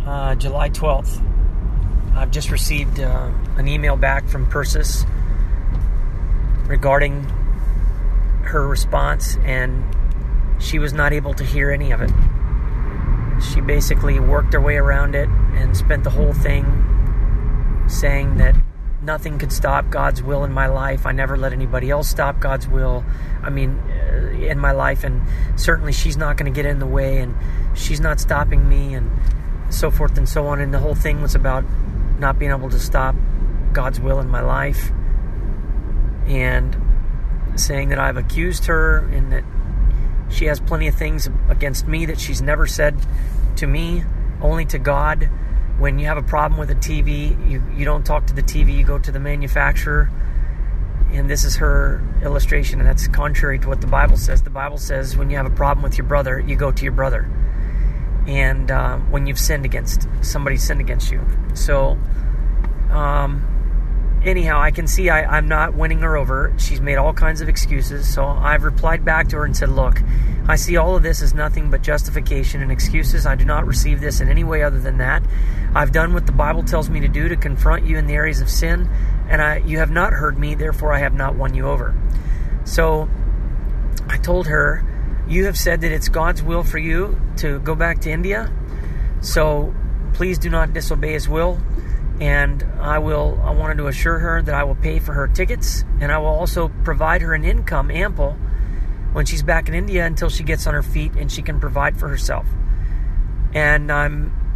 July 12th. I've just received an email back from Persis regarding her response, and she was not able to hear any of it. She basically worked her way around it and spent the whole thing saying that nothing could stop God's will in my life. I never let anybody else stop God's will. In my life, and certainly she's not going to get in the way, and she's not stopping me, and so forth and so on. And the whole thing was about not being able to stop God's will in my life, and saying that I've accused her and that she has plenty of things against me that she's never said to me, only to God. When you have a problem with a TV, you don't talk to the TV, you go to the manufacturer. And this is her illustration, and that's contrary to what the Bible says. The Bible says when you have a problem with your brother, you go to your brother. And when you've sinned against, somebody sinned against you. So, anyhow, I can see I'm not winning her over. She's made all kinds of excuses. So I've replied back to her and said, look, I see all of this as nothing but justification and excuses. I do not receive this in any way other than that. I've done what the Bible tells me to do, to confront you in the areas of sin, and you have not heard me, therefore I have not won you over. So I told her, you have said that it's God's will for you to go back to India, so please do not disobey His will. And I wanted to assure her that I will pay for her tickets, and I will also provide her an income ample when she's back in India until she gets on her feet and she can provide for herself. And I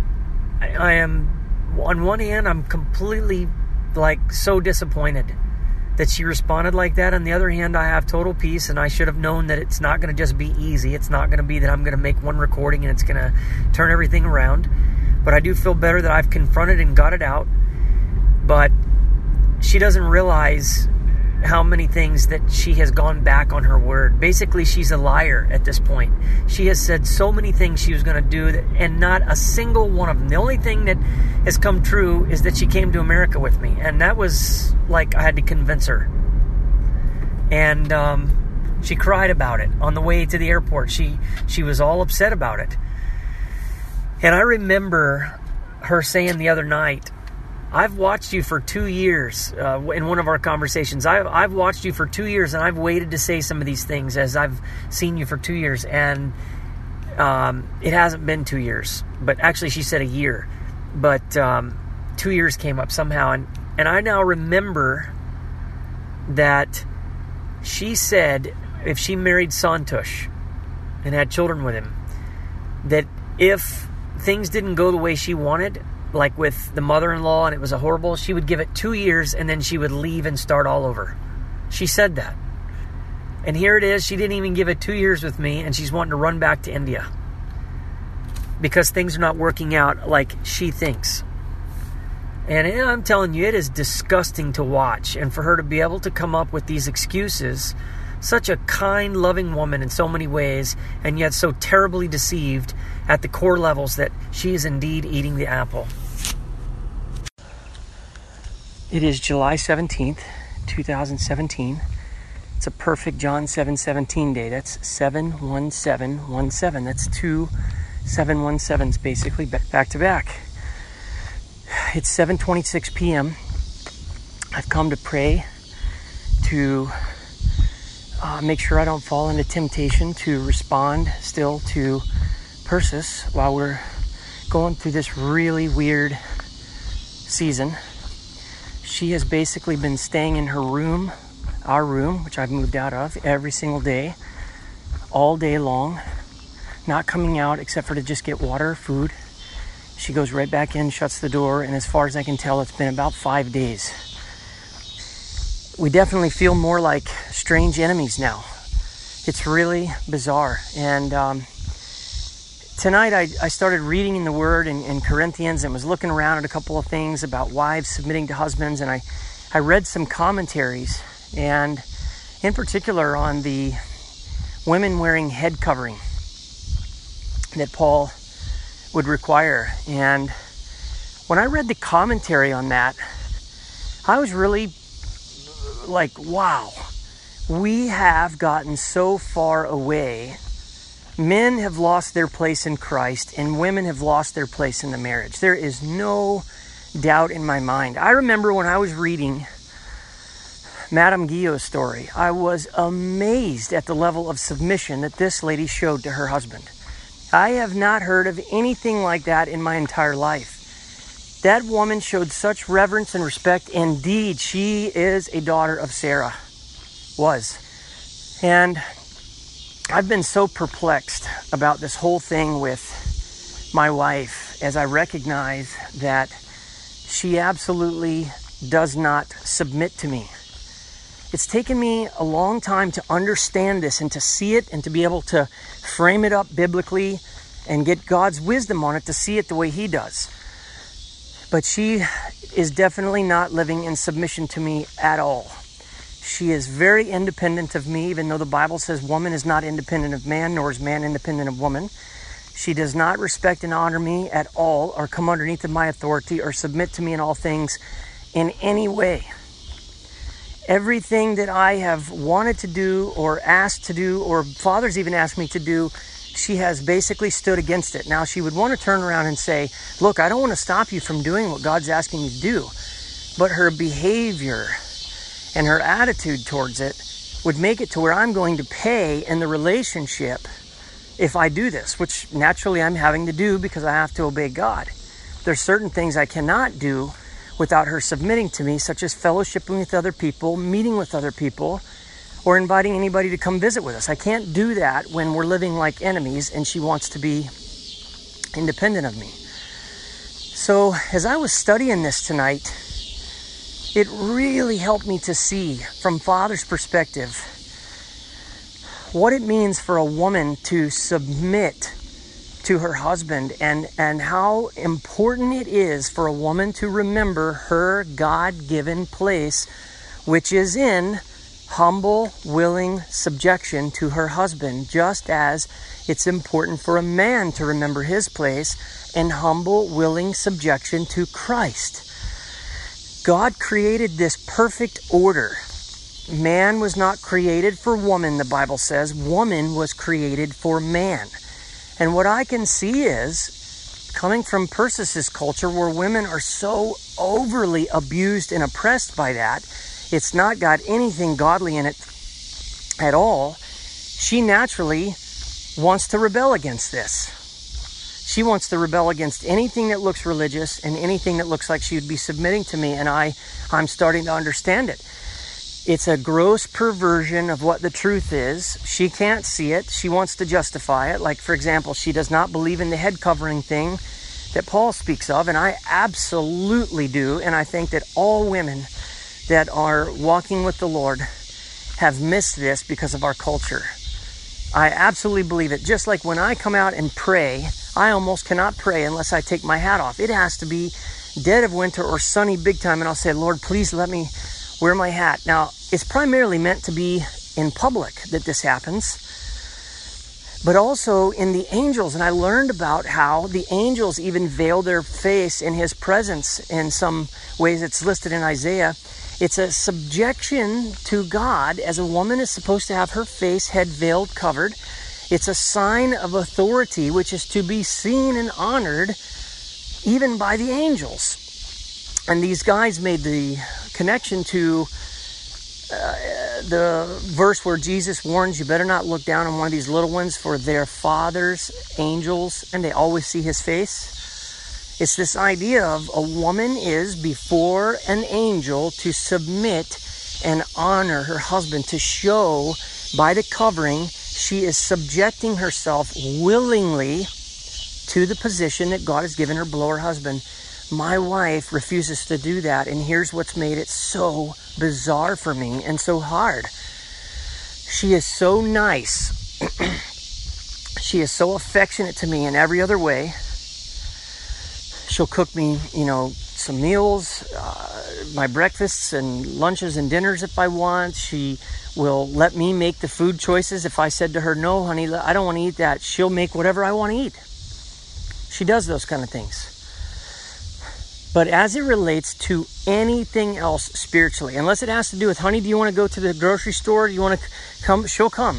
am, on one hand, I'm completely so disappointed that she responded like that. On the other hand, I have total peace, and I should have known that it's not going to just be easy. It's not going to be that I'm going to make one recording and it's going to turn everything around. But I do feel better that I've confronted and got it out. But she doesn't realize how many things that she has gone back on her word. Basically, she's a liar at this point. She has said so many things she was going to do, and not a single one of them. The only thing that has come true is that she came to America with me, and that was like I had to convince her. And she cried about it on the way to the airport. She was all upset about it. And I remember her saying the other night, I've watched you for 2 years, in one of our conversations. I've watched you for 2 years, and I've waited to say some of these things as I've seen you for 2 years. And it hasn't been 2 years. But actually, she said a year. But 2 years came up somehow. And I now remember that she said if she married Santosh and had children with him, that if things didn't go the way she wanted, like with the mother-in-law, and it was horrible, she would give it 2 years and then she would leave and start all over. She said that. And here it is, she didn't even give it 2 years with me, and she's wanting to run back to India because things are not working out like she thinks. And I'm telling you, it is disgusting to watch. And for her to be able to come up with these excuses, such a kind, loving woman in so many ways, and yet so terribly deceived at the core levels that she is indeed eating the apple. It is July 17th, 2017. It's a perfect John 7:17 day. That's 71717. That's 2 717s basically back to back. It's 7:26 p.m. I've come to pray to make sure I don't fall into temptation to respond still to Persis while we're going through this really weird season. She has basically been staying in her room, our room, which I've moved out of, every single day, all day long, not coming out except for to just get water, food. She goes right back in, shuts the door, and as far as I can tell, it's been about 5 days. We definitely feel more like strange enemies now. It's really bizarre. And tonight I started reading in the Word in Corinthians and was looking around at a couple of things about wives submitting to husbands. And I read some commentaries, and in particular on the women wearing head covering that Paul would require. And when I read the commentary on that, I was really like, wow, we have gotten so far away Men have lost their place in Christ, and women have lost their place in the marriage. There is no doubt in my mind. I remember when I was reading Madame Guillot's story, I was amazed at the level of submission that this lady showed to her husband. I have not heard of anything like that in my entire life. That woman showed such reverence and respect. Indeed, she is a daughter of Sarah. Was. And I've been so perplexed about this whole thing with my wife as I recognize that she absolutely does not submit to me. It's taken me a long time to understand this and to see it and to be able to frame it up biblically and get God's wisdom on it to see it the way He does. But she is definitely not living in submission to me at all. She is very independent of me, even though the Bible says woman is not independent of man, nor is man independent of woman. She does not respect and honor me at all, or come underneath of my authority, or submit to me in all things in any way. Everything that I have wanted to do, or asked to do, or Father's even asked me to do, she has basically stood against it. Now, she would want to turn around and say, look, I don't want to stop you from doing what God's asking you to do. But her behavior and her attitude towards it would make it to where I'm going to pay in the relationship if I do this, which naturally I'm having to do because I have to obey God. There's certain things I cannot do without her submitting to me, such as fellowshipping with other people, meeting with other people, or inviting anybody to come visit with us. I can't do that when we're living like enemies and she wants to be independent of me. So as I was studying this tonight, it really helped me to see from Father's perspective what it means for a woman to submit to her husband and how important it is for a woman to remember her God-given place, which is in humble, willing subjection to her husband, just as it's important for a man to remember his place in humble, willing subjection to Christ. God created this perfect order. Man was not created for woman, the Bible says. Woman was created for man. And what I can see is, coming from Persis' culture, where women are so overly abused and oppressed by that, it's not got anything godly in it at all. She naturally wants to rebel against this. She wants to rebel against anything that looks religious and anything that looks like she would be submitting to me, and I'm starting to understand it. It's a gross perversion of what the truth is. She can't see it. She wants to justify it. Like, for example, she does not believe in the head covering thing that Paul speaks of, and I absolutely do, and I think that all women that are walking with the Lord have missed this because of our culture. I absolutely believe it. Just like when I come out and pray, I almost cannot pray unless I take my hat off. It has to be dead of winter or sunny big time, and I'll say, Lord, please let me wear my hat. Now, it's primarily meant to be in public that this happens, but also in the angels. And I learned about how the angels even veil their face in His presence in some ways. It's listed in Isaiah. It's a subjection to God, as a woman is supposed to have her face, head veiled, covered. It's a sign of authority, which is to be seen and honored even by the angels. And these guys made the connection to the verse where Jesus warns, you better not look down on one of these little ones, for their Father's angels, and they always see His face. It's this idea of a woman is before an angel to submit and honor her husband, to show by the covering she is subjecting herself willingly to the position that God has given her below her husband. My wife refuses to do that, and here's what's made it so bizarre for me and so hard. She is so nice. She is so affectionate to me in every other way. She'll cook me, some meals, my breakfasts and lunches and dinners if I want. She will let me make the food choices. If I said to her, no, honey, I don't want to eat that, she'll make whatever I want to eat. She does those kind of things. But as it relates to anything else spiritually, unless it has to do with, honey, do you want to go to the grocery store? Do you want to come? She'll come.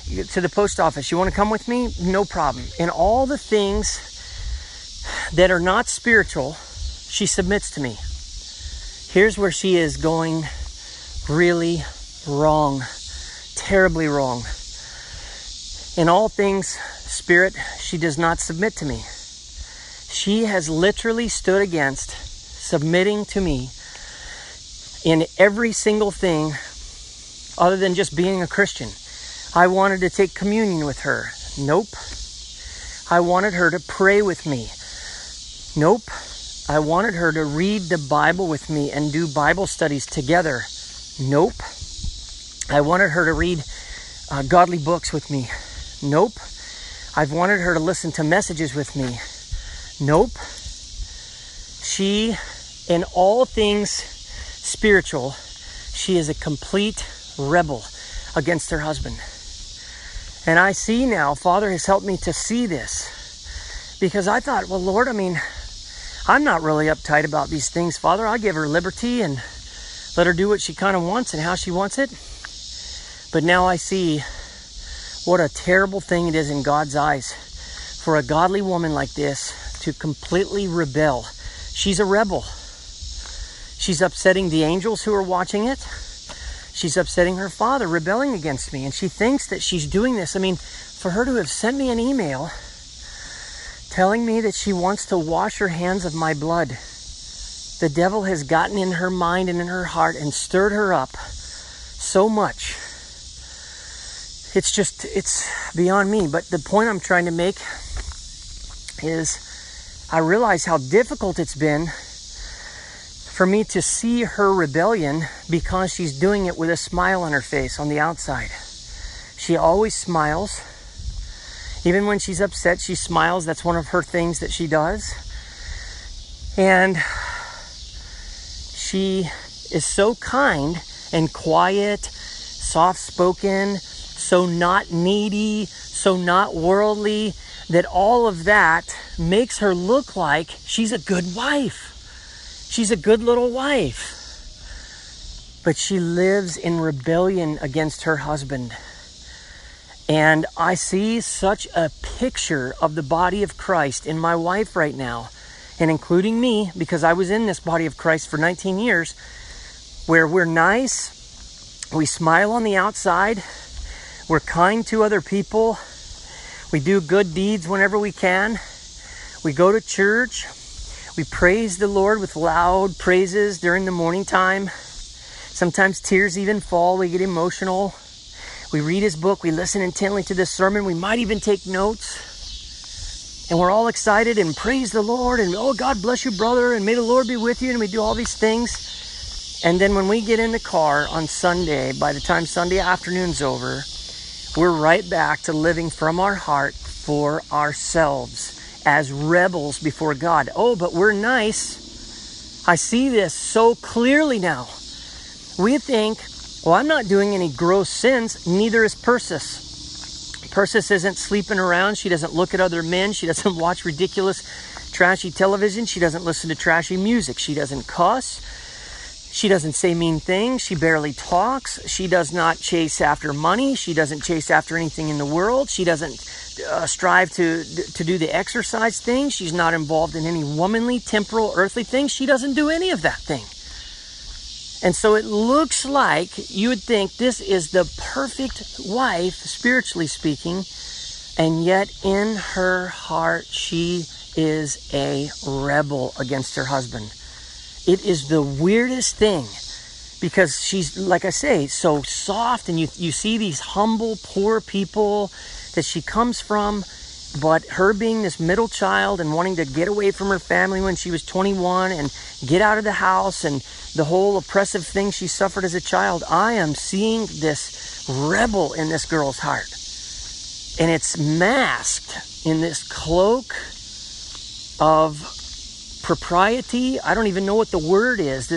to the post office. You want to come with me? No problem. In all the things that are not spiritual, she submits to me. Here's where she is going really wrong, terribly wrong. In all things spirit, she does not submit to me. She has literally stood against submitting to me in every single thing other than just being a Christian. I wanted to take communion with her. Nope. I wanted her to pray with me. Nope. I wanted her to read the Bible with me and do Bible studies together. Nope. I wanted her to read godly books with me. Nope. I've wanted her to listen to messages with me. Nope. She, in all things spiritual, she is a complete rebel against her husband. And I see now, Father has helped me to see this. Because I thought, well, Lord, I'm not really uptight about these things, Father. I give her liberty and let her do what she kind of wants and how she wants it. But now I see what a terrible thing it is in God's eyes for a godly woman like this to completely rebel. She's a rebel. She's upsetting the angels who are watching it. She's upsetting her Father, rebelling against me. And she thinks that she's doing this. For her to have sent me an email telling me that she wants to wash her hands of my blood. The devil has gotten in her mind and in her heart and stirred her up so much. It's beyond me. But the point I'm trying to make is I realize how difficult it's been for me to see her rebellion because she's doing it with a smile on her face on the outside. She always smiles. Even when she's upset, she smiles. That's one of her things that she does. And she is so kind and quiet, soft-spoken, so not needy, so not worldly, that all of that makes her look like she's a good wife. She's a good little wife. But she lives in rebellion against her husband. And I see such a picture of the body of Christ in my wife right now, and including me, because I was in this body of Christ for 19 years, where we're nice, we smile on the outside, we're kind to other people, we do good deeds whenever we can, we go to church, we praise the Lord with loud praises during the morning time. Sometimes tears even fall, we get emotional. We read his book, we listen intently to this sermon, we might even take notes. And we're all excited and praise the Lord and, oh, God bless you, brother, and may the Lord be with you, and we do all these things. And then when we get in the car on Sunday, by the time Sunday afternoon's over, we're right back to living from our heart for ourselves as rebels before God. Oh, but we're nice. I see this so clearly now. We think, well, I'm not doing any gross sins. Neither is Persis. Persis isn't sleeping around. She doesn't look at other men. She doesn't watch ridiculous, trashy television. She doesn't listen to trashy music. She doesn't cuss. She doesn't say mean things. She barely talks. She does not chase after money. She doesn't chase after anything in the world. She doesn't strive to do the exercise thing. She's not involved in any womanly, temporal, earthly things. She doesn't do any of that thing. And so it looks like you would think this is the perfect wife, spiritually speaking, and yet in her heart she is a rebel against her husband. It is the weirdest thing because she's, like I say, so soft, and you see these humble, poor people that she comes from, but her being this middle child and wanting to get away from her family when she was 21 and get out of the house and the whole oppressive thing she suffered as a child, I am seeing this rebel in this girl's heart. And it's masked in this cloak of propriety. I don't even know what the word is.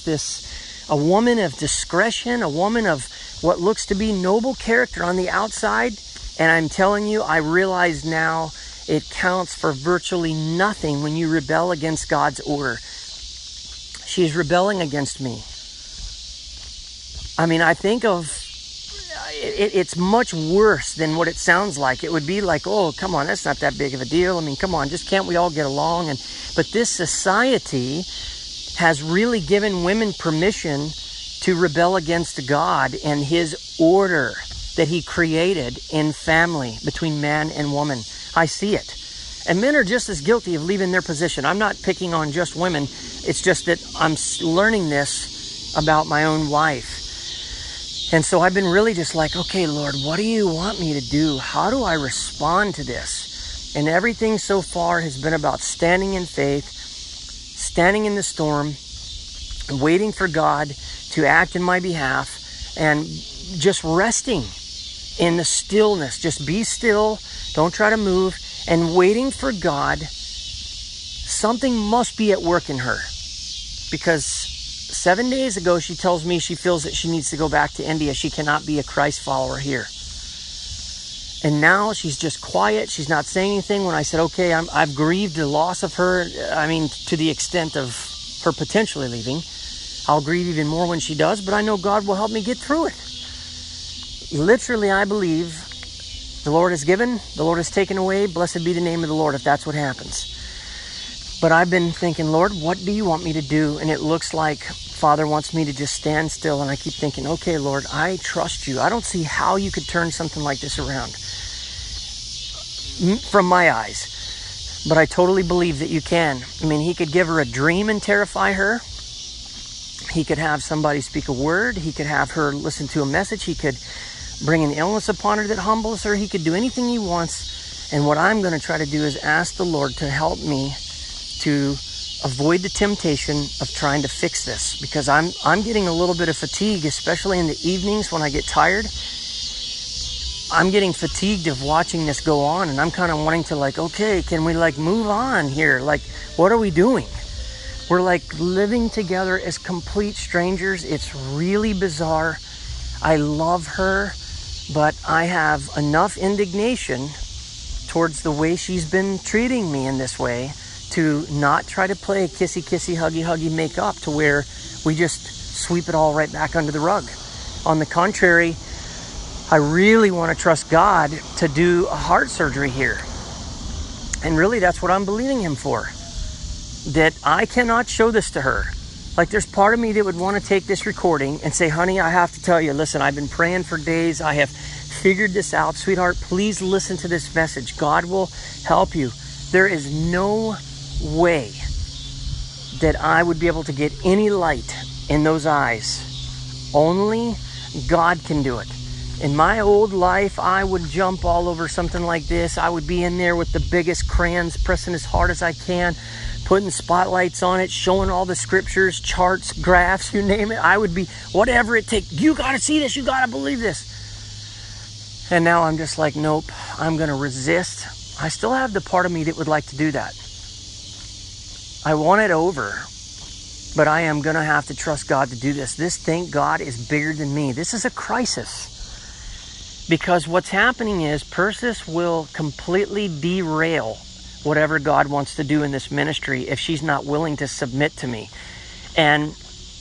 A woman of discretion, a woman of what looks to be noble character on the outside. And I'm telling you, I realize now it counts for virtually nothing when you rebel against God's order. She's rebelling against me. I mean, I think of, it's much worse than what it sounds like. It would be like, oh, come on, that's not that big of a deal. I mean, come on, just can't we all get along? But this society has really given women permission to rebel against God and his order that he created in family between man and woman. I see it. And men are just as guilty of leaving their position. I'm not picking on just women. It's just that I'm learning this about my own wife. And so I've been really just like, okay, Lord, what do you want me to do? How do I respond to this? And everything so far has been about standing in faith, standing in the storm, waiting for God to act in my behalf, and just resting in the stillness. Just be still, don't try to move, and waiting for God. Something must be at work in her, because 7 days ago she tells me she feels that she needs to go back to India. She cannot be a Christ follower here. And now she's just quiet. She's not saying anything. When I said, okay, I've grieved the loss of her, I mean, to the extent of her potentially leaving. I'll grieve even more when she does, but I know God will help me get through it. Literally, I believe the Lord has given, the Lord has taken away. Blessed be the name of the Lord if that's what happens. But I've been thinking, Lord, what do you want me to do? And it looks like Father wants me to just stand still. And I keep thinking, okay, Lord, I trust you. I don't see how you could turn something like this around from my eyes. But I totally believe that you can. I mean, he could give her a dream and terrify her. He could have somebody speak a word. He could have her listen to a message. He could bring an illness upon her that humbles her. He could do anything he wants. And what I'm going to try to do is ask the Lord to help me to avoid the temptation of trying to fix this, because I'm getting a little bit of fatigue, especially in the evenings when I get tired. I'm getting fatigued of watching this go on, and I'm kind of wanting to like, okay, can we like move on here? Like, what are we doing? We're like living together as complete strangers. It's really bizarre. I love her, but I have enough indignation towards the way she's been treating me in this way to not try to play kissy, kissy, huggy, huggy, make up to where we just sweep it all right back under the rug. On the contrary, I really want to trust God to do a heart surgery here. And really, that's what I'm believing him for. That I cannot show this to her. Like, there's part of me that would want to take this recording and say, honey, I have to tell you, listen, I've been praying for days. I have figured this out. Sweetheart, please listen to this message. God will help you. There is no way that I would be able to get any light in those eyes. Only God can do it. In my old life, I would jump all over something like this. I would be in there with the biggest crayons, pressing as hard as I can, putting spotlights on it, showing all the scriptures, charts, graphs, you name it. I would be, whatever it takes. You got to see this. You got to believe this. And now I'm just like, nope, I'm going to resist. I still have the part of me that would like to do that. I want it over, but I am going to have to trust God to do this. This, thank God, is bigger than me. This is a crisis, because what's happening is Persis will completely derail whatever God wants to do in this ministry if she's not willing to submit to me. And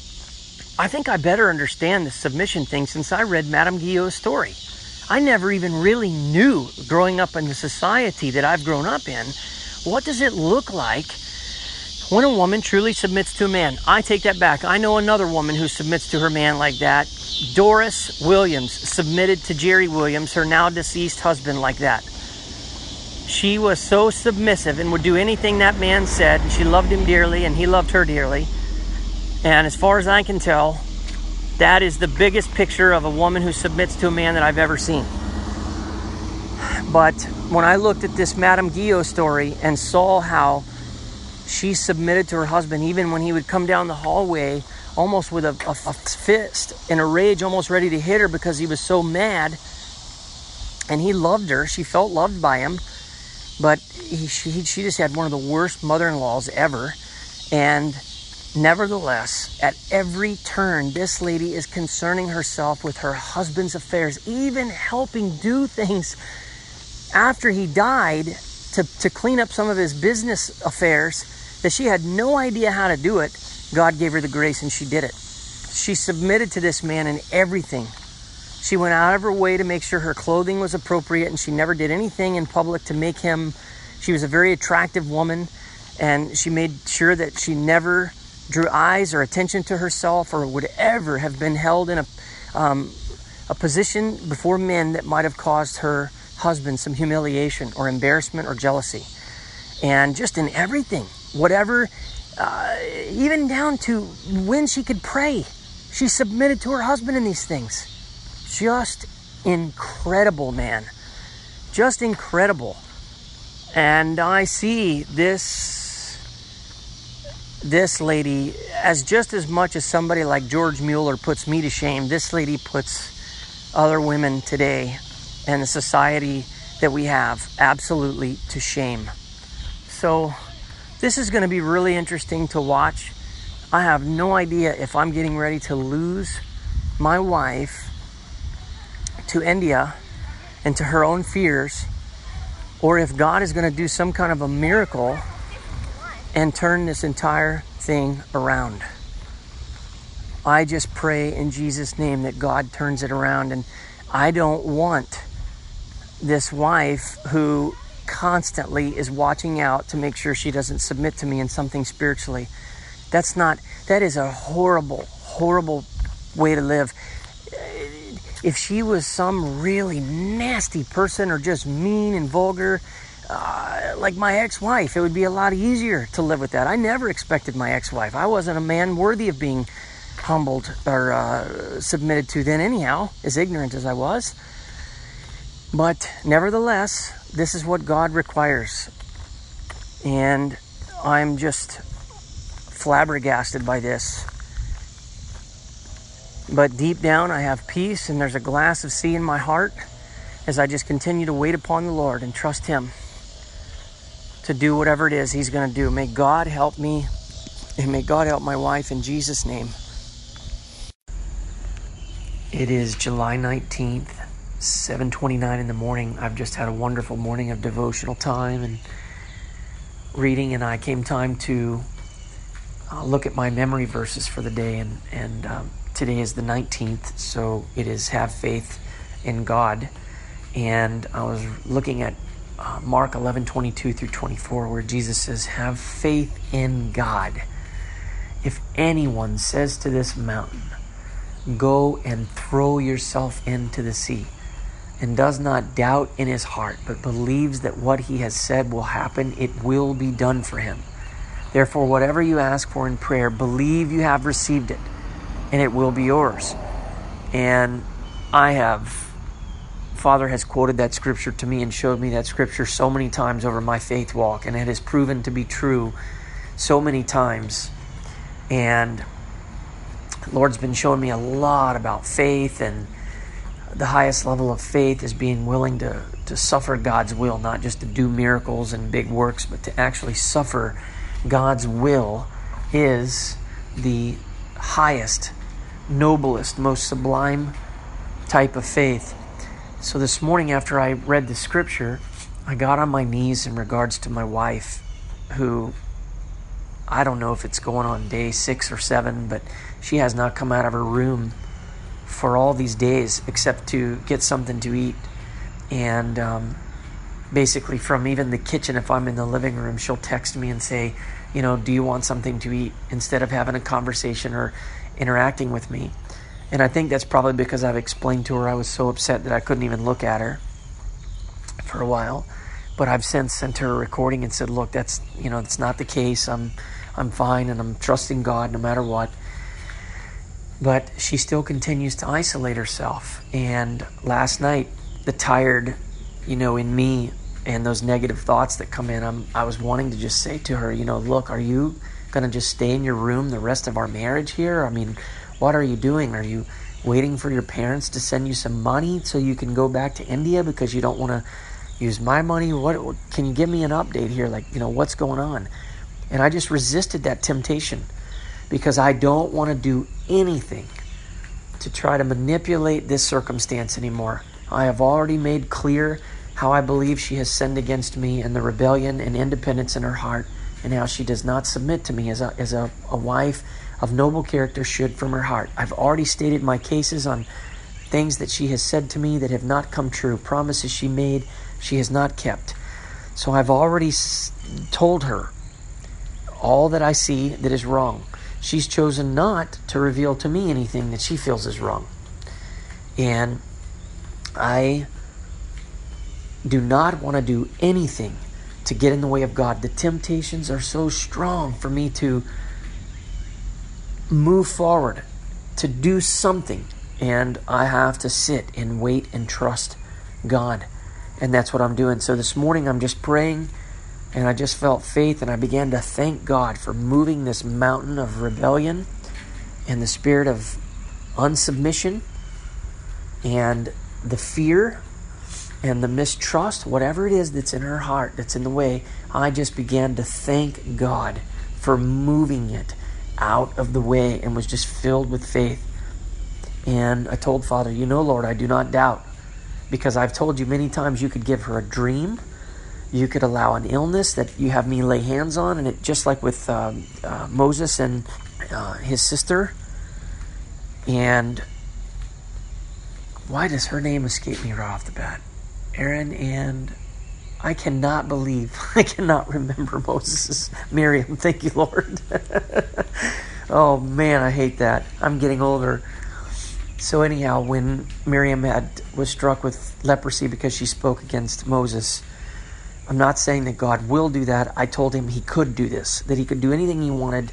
I think I better understand the submission thing since I read Madame Guillot's story. I never even really knew, growing up in the society that I've grown up in, what does it look like when a woman truly submits to a man. I take that back. I know another woman who submits to her man like that. Doris Williams submitted to Jerry Williams, her now deceased husband, like that. She was so submissive and would do anything that man said. And she loved him dearly and he loved her dearly. And as far as I can tell, that is the biggest picture of a woman who submits to a man that I've ever seen. But when I looked at this Madame Guillot story and saw how she submitted to her husband, even when he would come down the hallway almost with a fist in a rage, almost ready to hit her because he was so mad. And he loved her. She felt loved by him. But she just had one of the worst mother-in-laws ever. And nevertheless, at every turn, this lady is concerning herself with her husband's affairs, even helping do things after he died to clean up some of his business affairs that she had no idea how to do it. God gave her the grace and she did it. She submitted to this man in everything. She went out of her way to make sure her clothing was appropriate, and she never did anything in public to make him. She was a very attractive woman, and she made sure that she never drew eyes or attention to herself or would ever have been held in a position before men that might have caused her husband some humiliation or embarrassment or jealousy. And just in everything, whatever, even down to when she could pray, she submitted to her husband in these things. Just incredible, man. Just incredible. And I see this lady as just as much as somebody like George Mueller puts me to shame. This lady puts other women today and the society that we have absolutely to shame. So this is going to be really interesting to watch. I have no idea if I'm getting ready to lose my wife to India and to her own fears, or if God is going to do some kind of a miracle and turn this entire thing around. I just pray in Jesus' name that God turns it around. And I don't want this wife who constantly is watching out to make sure she doesn't submit to me in something spiritually. That is a horrible, horrible way to live. If she was some really nasty person or just mean and vulgar, like my ex-wife, it would be a lot easier to live with that. I never expected my ex-wife. I wasn't a man worthy of being humbled or submitted to then anyhow, as ignorant as I was. But nevertheless, this is what God requires. And I'm just flabbergasted by this. But deep down, I have peace, and there's a glass of sea in my heart as I just continue to wait upon the Lord and trust Him to do whatever it is He's going to do. May God help me, and may God help my wife in Jesus' name. It is July 19th, 7:29 in the morning. I've just had a wonderful morning of devotional time and reading, and I came time to look at my memory verses for the day, and today is the 19th, so it is have faith in God. And I was looking at Mark 11:22 through 24, where Jesus says, have faith in God. If anyone says to this mountain, go and throw yourself into the sea, and does not doubt in his heart, but believes that what he has said will happen, it will be done for him. Therefore, whatever you ask for in prayer, believe you have received it, and it will be yours. And Father has quoted that scripture to me and showed me that scripture so many times over my faith walk, and it has proven to be true so many times. And the Lord's been showing me a lot about faith, and the highest level of faith is being willing to suffer God's will, not just to do miracles and big works, but to actually suffer God's will is the highest, noblest, most sublime type of faith. So this morning after I read the scripture, I got on my knees in regards to my wife, who I don't know if it's going on day 6 or 7, but she has not come out of her room for all these days except to get something to eat. And basically from even the kitchen, if I'm in the living room, she'll text me and say, do you want something to eat, instead of having a conversation or interacting with me. And I think that's probably because I've explained to her I was so upset that I couldn't even look at her for a while. But I've since sent her a recording and said, look, that's not the case. I'm fine, and I'm trusting God no matter what. But she still continues to isolate herself. And last night, the tired, in me and those negative thoughts that come in, I was wanting to just say to her, look, are you going to just stay in your room the rest of our marriage here? I mean, what are you doing? Are you waiting for your parents to send you some money so you can go back to India because you don't want to use my money? What can you give me an update here? What's going on? And I just resisted that temptation because I don't want to do anything to try to manipulate this circumstance anymore. I have already made clear how I believe she has sinned against me and the rebellion and independence in her heart, and how she does not submit to me as a wife of noble character should from her heart. I've already stated my cases on things that she has said to me that have not come true, promises she made, she has not kept. So I've already told her all that I see that is wrong. She's chosen not to reveal to me anything that she feels is wrong. And I do not want to do anything to get in the way of God. The temptations are so strong for me to move forward, to do something. And I have to sit and wait and trust God. And that's what I'm doing. So this morning I'm just praying, and I just felt faith, and I began to thank God for moving this mountain of rebellion and the spirit of unsubmission and the fear and the mistrust, whatever it is that's in her heart, that's in the way. I just began to thank God for moving it out of the way, and was just filled with faith. And I told Father, Lord, I do not doubt, because I've told you many times you could give her a dream. You could allow an illness that you have me lay hands on, and it just like with Moses and his sister. And why does her name escape me right off the bat? Aaron, and I cannot remember Moses' Miriam. Thank you, Lord. Oh man, I hate that. I'm getting older. So anyhow, when Miriam was struck with leprosy because she spoke against Moses, I'm not saying that God will do that. I told him he could do this, that he could do anything he wanted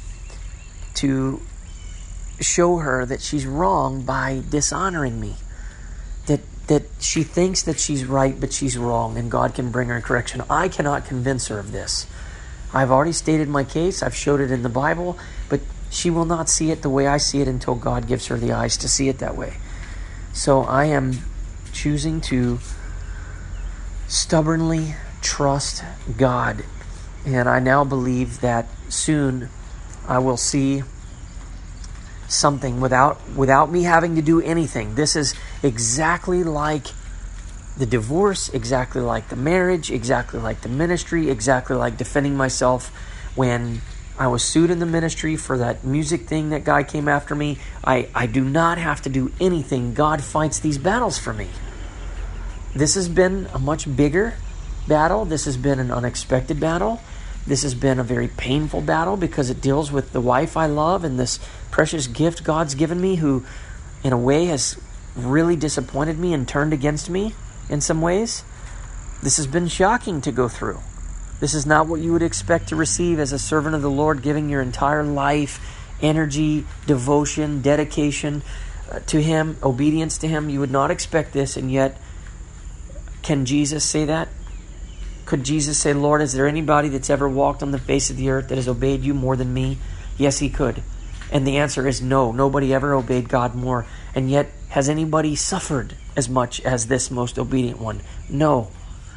to show her that she's wrong by dishonoring me. That she thinks that she's right, but she's wrong, and God can bring her correction. I cannot convince her of this. I've already stated my case. I've showed it in the Bible, but she will not see it the way I see it until God gives her the eyes to see it that way. So I am choosing to stubbornly trust God. And I now believe that soon I will see something without me having to do anything. This is exactly like the divorce, exactly like the marriage, exactly like the ministry, exactly like defending myself when I was sued in the ministry for that music thing. That guy came after me. I do not have to do anything. God fights these battles for me. This has been a much bigger battle. This has been an unexpected battle. This has been a very painful battle because it deals with the wife I love and this precious gift God's given me, who in a way has really disappointed me and turned against me in some ways. This has been shocking to go through. This is not what you would expect to receive as a servant of the Lord, giving your entire life, energy, devotion, dedication to Him, obedience to Him. You would not expect this, and yet, can Jesus say that? Could Jesus say, Lord, is there anybody that's ever walked on the face of the earth that has obeyed you more than me? Yes, He could. And the answer is no. Nobody ever obeyed God more. And yet, has anybody suffered as much as this most obedient one? No.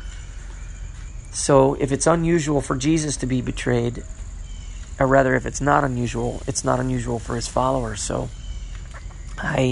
So if it's unusual for Jesus to be betrayed, or rather if it's not unusual for His followers. So I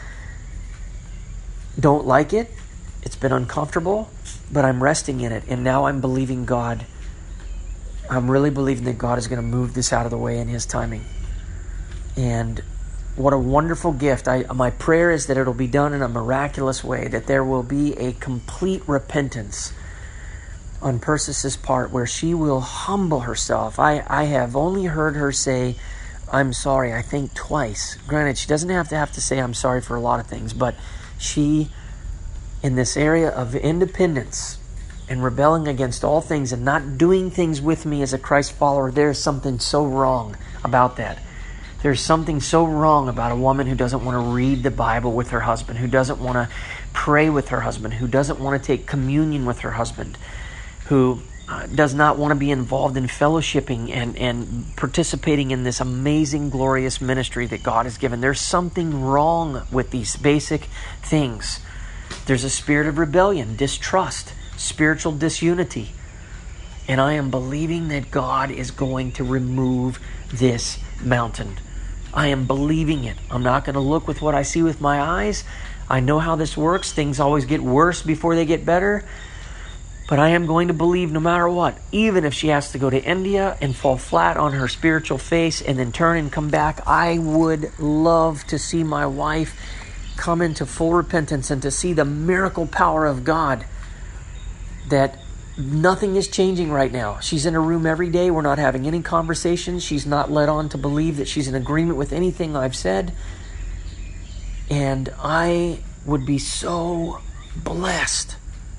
don't like it. It's been uncomfortable, but I'm resting in it. And now I'm believing God. I'm really believing that God is going to move this out of the way in His timing. And what a wonderful gift. My prayer is that it'll be done in a miraculous way, that there will be a complete repentance on Persis' part where she will humble herself. I have only heard her say, I'm sorry, I think twice. Granted, she doesn't have to say I'm sorry for a lot of things, but she, in this area of independence and rebelling against all things and not doing things with me as a Christ follower, there's something so wrong about that. There's something so wrong about a woman who doesn't want to read the Bible with her husband, who doesn't want to pray with her husband, who doesn't want to take communion with her husband, who does not want to be involved in fellowshipping and participating in this amazing, glorious ministry that God has given. There's something wrong with these basic things. There's a spirit of rebellion, distrust, spiritual disunity. And I am believing that God is going to remove this mountain. I am believing it. I'm not going to look with what I see with my eyes. I know how this works. Things always get worse before they get better. But I am going to believe no matter what. Even if she has to go to India and fall flat on her spiritual face and then turn and come back, I would love to see my wife come into full repentance and to see the miracle power of God, that nothing is changing right now. She's in her room every day. We're not having any conversations. She's not led on to believe that she's in agreement with anything I've said. And I would be so blessed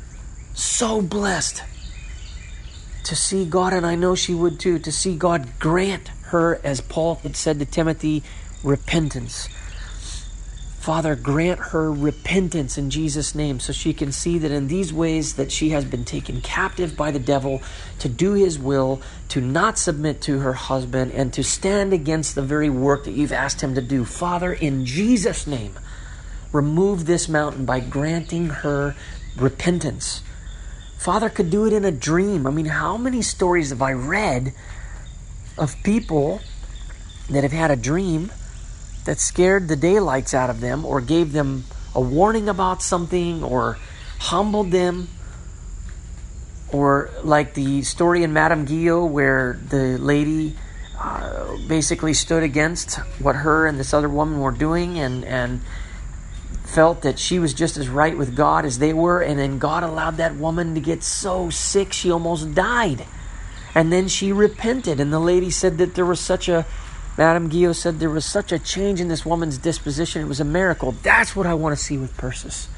to see God, and I know she would too, to see God grant her, as Paul had said to Timothy, repentance. Father, grant her repentance in Jesus' name, so she can see that in these ways that she has been taken captive by the devil to do his will, to not submit to her husband, and to stand against the very work that you've asked him to do. Father, in Jesus' name, remove this mountain by granting her repentance. Father could do it in a dream. I mean, how many stories have I read of people that have had a dream that scared the daylights out of them, or gave them a warning about something, or humbled them? Or like the story in Madame Guillot where the lady basically stood against what her and this other woman were doing, and felt that she was just as right with God as they were, and then God allowed that woman to get so sick she almost died. And then she repented, and the lady said that Madame Guillot said there was such a change in this woman's disposition. It was a miracle. That's what I want to see with Persis.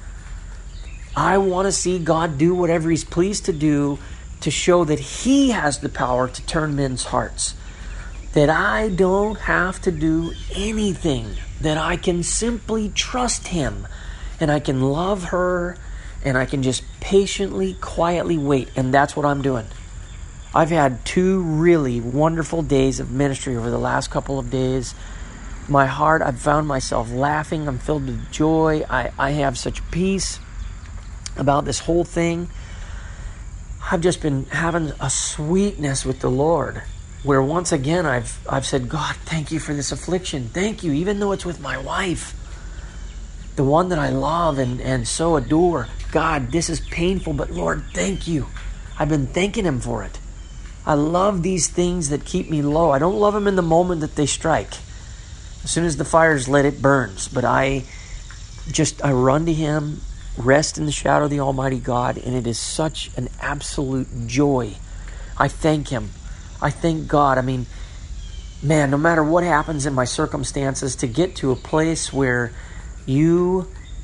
I want to see God do whatever he's pleased to do to show that he has the power to turn men's hearts. That I don't have to do anything. That I can simply trust him, and I can love her, and I can just patiently, quietly wait. And that's what I'm doing. I've had 2 really wonderful days of ministry over the last couple of days. My heart, I've found myself laughing. I'm filled with joy. I have such peace about this whole thing. I've just been having a sweetness with the Lord, where once again I've said, God, thank you for this affliction. Thank you, even though it's with my wife, the one that I love and so adore. God, this is painful, but Lord, thank you. I've been thanking him for it. I love these things that keep me low. I don't love them in the moment that they strike. As soon as the fire's lit, it burns. But I run to him, rest in the shadow of the Almighty God, and it is such an absolute joy. I thank him. I thank God. I mean, man, no matter what happens in my circumstances, to get to a place where you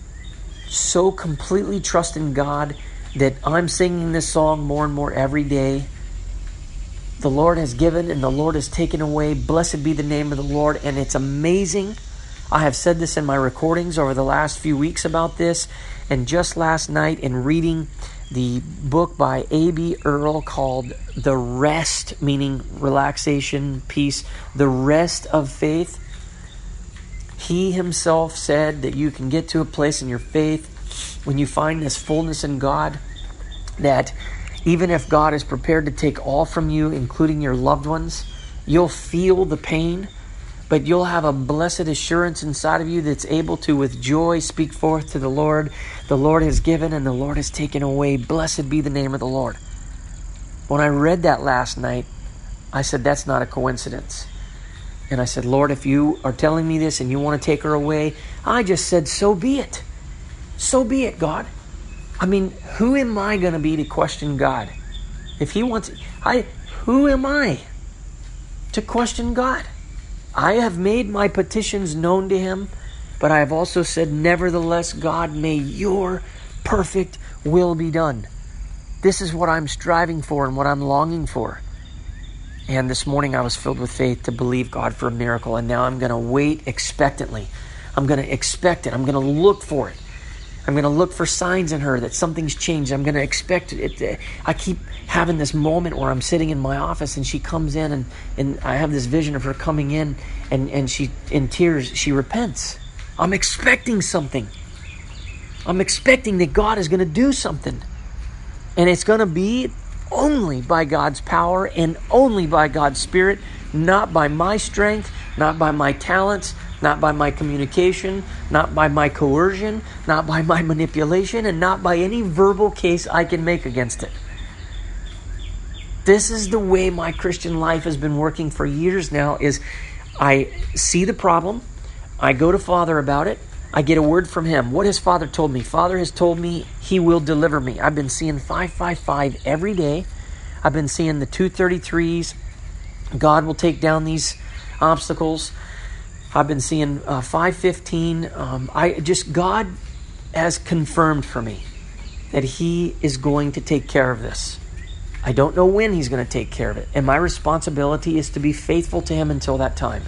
so completely trust in God that I'm singing this song more and more every day. The Lord has given and the Lord has taken away. Blessed be the name of the Lord. And it's amazing. I have said this in my recordings over the last few weeks about this. And just last night in reading the book by A.B. Earl called The Rest, meaning relaxation, peace, The Rest of Faith. He himself said that you can get to a place in your faith when you find this fullness in God, that even if God is prepared to take all from you, including your loved ones, you'll feel the pain, but you'll have a blessed assurance inside of you that's able to, with joy, speak forth to the Lord. The Lord has given and the Lord has taken away. Blessed be the name of the Lord. When I read that last night, I said, that's not a coincidence. And I said, Lord, if you are telling me this and you want to take her away, I just said, so be it. So be it, God. I mean, who am I going to be to question God? If he wants, who am I to question God? I have made my petitions known to him, but I have also said, nevertheless, God, may your perfect will be done. This is what I'm striving for and what I'm longing for. And this morning I was filled with faith to believe God for a miracle, and now I'm going to wait expectantly. I'm going to expect it. I'm going to look for it. I'm going to look for signs in her that something's changed. I'm going to expect it. I keep having this moment where I'm sitting in my office and she comes in and I have this vision of her coming in and she, in tears, she repents. I'm expecting something. I'm expecting that God is going to do something. And it's going to be only by God's power and only by God's Spirit, not by my strength, not by my talents, not by my communication, not by my coercion, not by my manipulation, and not by any verbal case I can make against it. This is the way my Christian life has been working for years now, is I see the problem, I go to Father about it, I get a word from him. What has Father told me? Father has told me he will deliver me. I've been seeing 555 every day. I've been seeing the 233s. God will take down these obstacles. I've been seeing 515. God has confirmed for me that he is going to take care of this. I don't know when he's going to take care of it. And my responsibility is to be faithful to him until that time.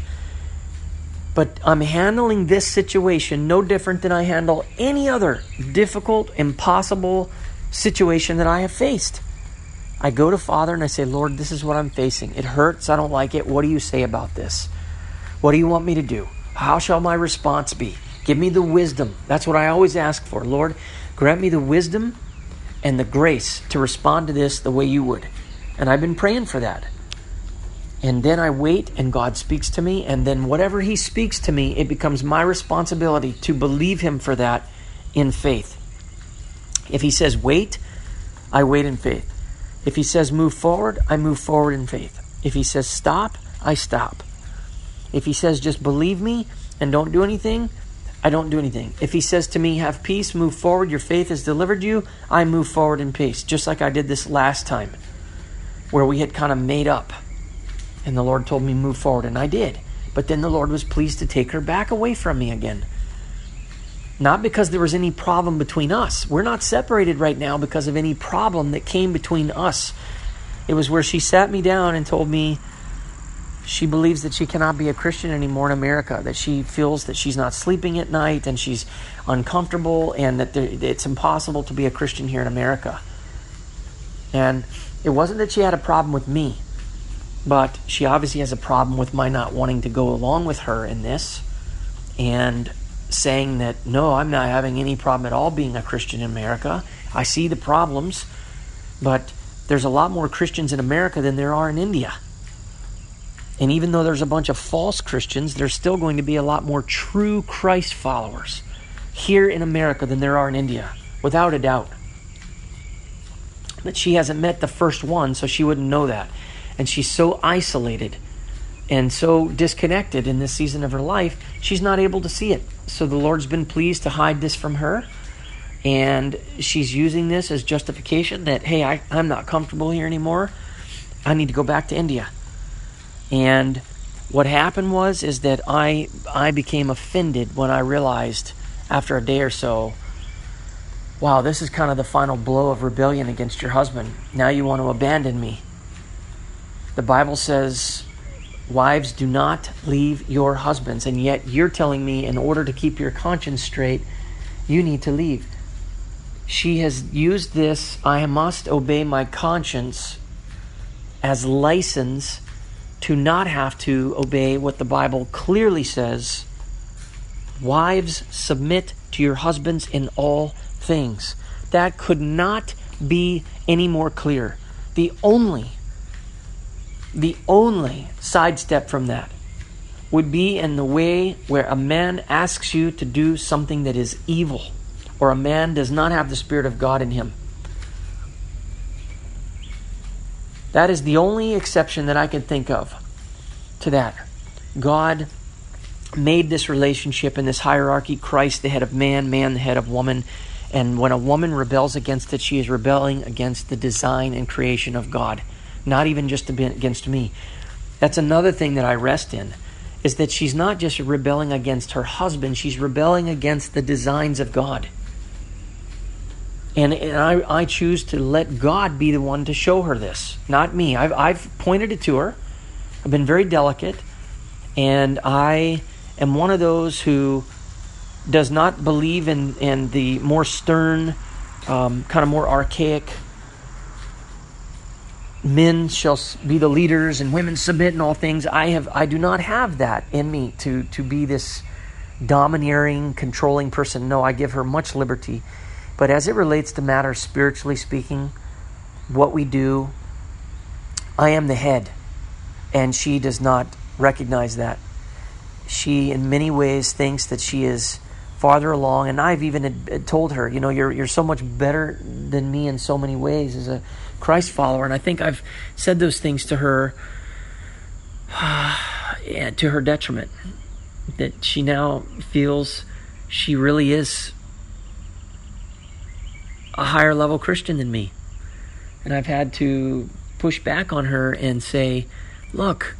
But I'm handling this situation no different than I handle any other difficult, impossible situation that I have faced. I go to Father and I say, Lord, this is what I'm facing. It hurts. I don't like it. What do you say about this? What do you want me to do? How shall my response be? Give me the wisdom. That's what I always ask for. Lord, grant me the wisdom and the grace to respond to this the way you would. And I've been praying for that. And then I wait and God speaks to me. And then whatever he speaks to me, it becomes my responsibility to believe him for that in faith. If he says wait, I wait in faith. If he says move forward, I move forward in faith. If he says stop, I stop. If he says just believe me and don't do anything, I don't do anything. If he says to me, have peace, move forward, your faith has delivered you, I move forward in peace. Just like I did this last time, where we had kind of made up. And the Lord told me move forward, and I did. But then the Lord was pleased to take her back away from me again. Not because there was any problem between us. We're not separated right now because of any problem that came between us. It was where she sat me down and told me she believes that she cannot be a Christian anymore in America, that she feels that she's not sleeping at night and she's uncomfortable and that it's impossible to be a Christian here in America. And it wasn't that she had a problem with me, but she obviously has a problem with my not wanting to go along with her in this and saying that, no, I'm not having any problem at all being a Christian in America. I see the problems, but there's a lot more Christians in America than there are in India. And even though there's a bunch of false Christians, there's still going to be a lot more true Christ followers here in America than there are in India, without a doubt. But she hasn't met the first one, so she wouldn't know that. And she's so isolated and so disconnected in this season of her life, she's not able to see it. So the Lord's been pleased to hide this from her. And she's using this as justification that, hey, I'm not comfortable here anymore. I need to go back to India. And what happened is that I became offended when I realized after a day or so, wow, this is kind of the final blow of rebellion against your husband. Now you want to abandon me. The Bible says, wives, do not leave your husbands. And yet you're telling me in order to keep your conscience straight, you need to leave. She has used this, I must obey my conscience, as license to not have to obey what the Bible clearly says. Wives, submit to your husbands in all things. That could not be any more clear. The only sidestep from that would be in the way where a man asks you to do something that is evil, or a man does not have the Spirit of God in him. That is the only exception that I can think of to that. God made this relationship in this hierarchy, Christ the head of man, man the head of woman. And when a woman rebels against it, she is rebelling against the design and creation of God. Not even just against me. That's another thing that I rest in, is that she's not just rebelling against her husband, she's rebelling against the designs of God. And I choose to let God be the one to show her this, not me. I've pointed it to her. I've been very delicate. And I am one of those who does not believe in the more stern, kind of more archaic, men shall be the leaders and women submit in all things. I do not have that in me to be this domineering, controlling person. No, I give her much liberty. But as it relates to matters spiritually speaking, what we do, I am the head, and she does not recognize that. She, in many ways, thinks that she is farther along, and I've even told her, you're so much better than me in so many ways as a Christ follower, and I think I've said those things to her to her detriment, that she now feels she really is a higher level Christian than me. And I've had to push back on her and say, look,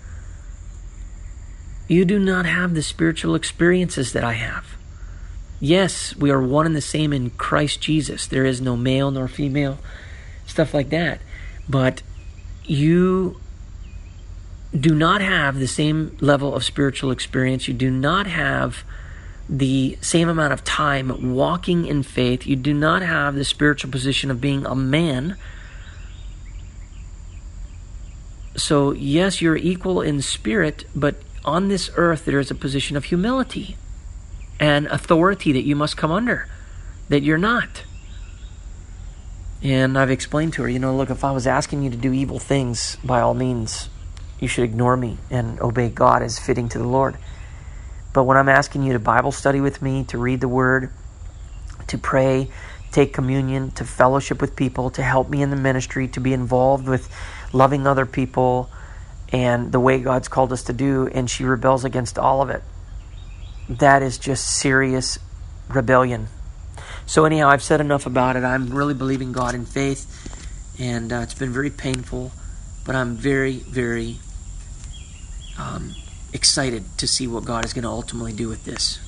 you do not have the spiritual experiences that I have. Yes, we are one and the same in Christ Jesus. There is no male nor female, stuff like that. But you do not have the same level of spiritual experience. You do not have the same amount of time walking in faith. You do not have the spiritual position of being a man. So yes, you're equal in spirit, but on this earth there is a position of humility and authority that you must come under, that you're not. And I've explained to her, look, if I was asking you to do evil things, by all means, you should ignore me and obey God as fitting to the Lord. But when I'm asking you to Bible study with me, to read the Word, to pray, take communion, to fellowship with people, to help me in the ministry, to be involved with loving other people and the way God's called us to do, and she rebels against all of it, that is just serious rebellion. So anyhow, I've said enough about it. I'm really believing God in faith, and it's been very painful, but I'm very, very excited to see what God is going to ultimately do with this.